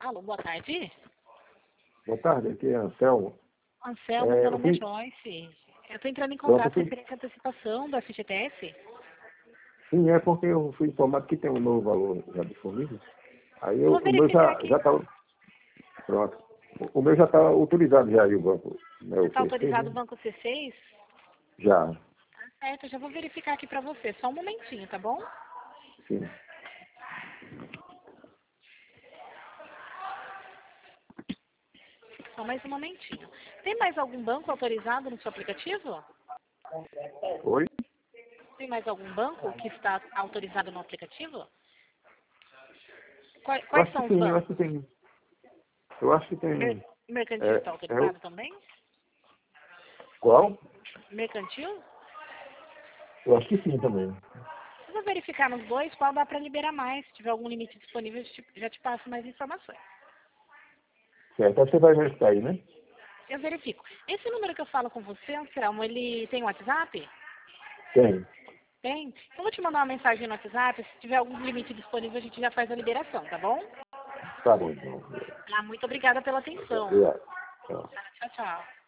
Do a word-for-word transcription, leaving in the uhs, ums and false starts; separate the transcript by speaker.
Speaker 1: Alô, boa tarde.
Speaker 2: Boa tarde, aqui é Anselmo.
Speaker 1: Anselmo,
Speaker 2: É,
Speaker 1: meu
Speaker 2: eu
Speaker 1: nome é
Speaker 2: fui-
Speaker 1: Joyce. Eu estou entrando em
Speaker 2: Pronto,
Speaker 1: contato
Speaker 2: eu fui-
Speaker 1: referente à antecipação do F G T S.
Speaker 2: Sim, é porque eu fui informado que tem um novo valor já disponível. Aí eu,
Speaker 1: Vou
Speaker 2: o meu
Speaker 1: verificar
Speaker 2: já
Speaker 1: aqui.
Speaker 2: já está. Pronto. O, o meu já está autorizado já aí o banco. Né,
Speaker 1: Você
Speaker 2: o
Speaker 1: está
Speaker 2: C C,
Speaker 1: autorizado o
Speaker 2: né?
Speaker 1: banco C seis?
Speaker 2: Já,
Speaker 1: Tá certo, eu já vou verificar aqui para você. Só um momentinho, tá bom?
Speaker 2: sim.
Speaker 1: Só mais um momentinho. Tem mais algum banco autorizado no seu aplicativo?
Speaker 2: Oi?
Speaker 1: Tem mais algum banco que está autorizado no aplicativo? Quais,
Speaker 2: Eu
Speaker 1: quais
Speaker 2: acho
Speaker 1: são
Speaker 2: que
Speaker 1: os
Speaker 2: sim, eu acho
Speaker 1: bancos?
Speaker 2: que tem. Eu acho que
Speaker 1: Mer-
Speaker 2: tem.
Speaker 1: Mercantil
Speaker 2: É,
Speaker 1: está
Speaker 2: é o-
Speaker 1: autorizado também?
Speaker 2: qual?
Speaker 1: Mercantil?
Speaker 2: Eu acho que sim também.
Speaker 1: Eu vou verificar nos dois qual dá para liberar mais. Se tiver algum limite disponível, eu te- já te passo mais informações.
Speaker 2: Certo, aí você vai verificar aí, né?
Speaker 1: Eu verifico. Esse número que eu falo com você, Anselmo, ele tem WhatsApp?
Speaker 2: Tem.
Speaker 1: Tem? Então eu vou te mandar uma mensagem no WhatsApp. Se tiver algum limite disponível, a gente já faz a liberação, tá bom?
Speaker 2: Tá bom, então.
Speaker 1: Ah, muito obrigada pela atenção.
Speaker 2: Obrigado. Tchau.
Speaker 1: Tchau, tchau.